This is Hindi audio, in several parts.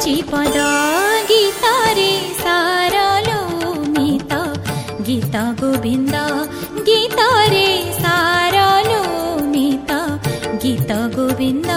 पद गीतारे सारलो मित गीत गोविंद गीतारे सारलो मित गीत गोविंद।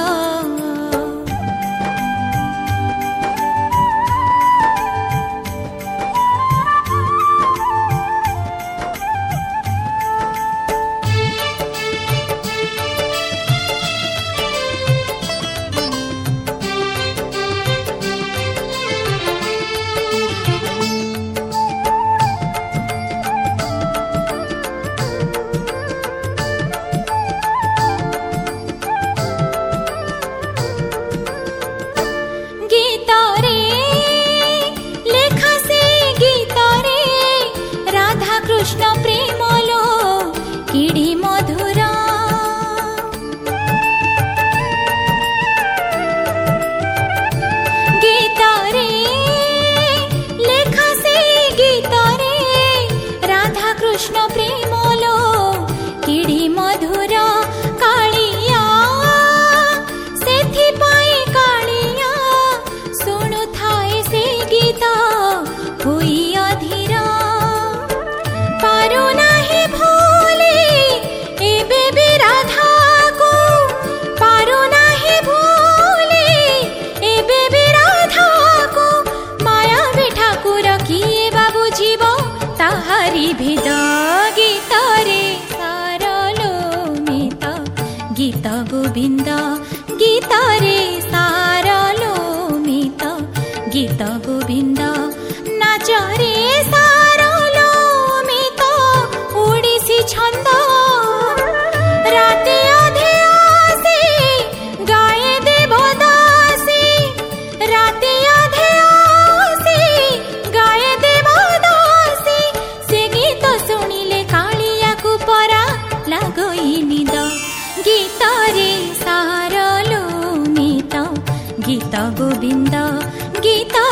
कृष्ण प्रेमलो किड़ी मधुरा गीतारे लेखा से गीतारे राधा कृष्ण प्रेमलो किड़ी मधुरा कालिया सेथि पाई कालिया सुनु थाए से गीता हुई अधीरा पारो नाही भूले एबे भी राधा को पारो नाही भूले एबे भी राधा को माया भी ठाकुर किए बाबू जीव ताहारी भेद गीतारे सारलो मित गीत गोविंद गीतारे सारलो मित गीत गोविंद नाचरे सारलो छंद राते आधे आसे गाए देवदासी राते आधे आसे गाए देवदासी से गीत शुणिले कालिया को परा लगई निद गीतारे सारलो मित गीत गोविंद गीता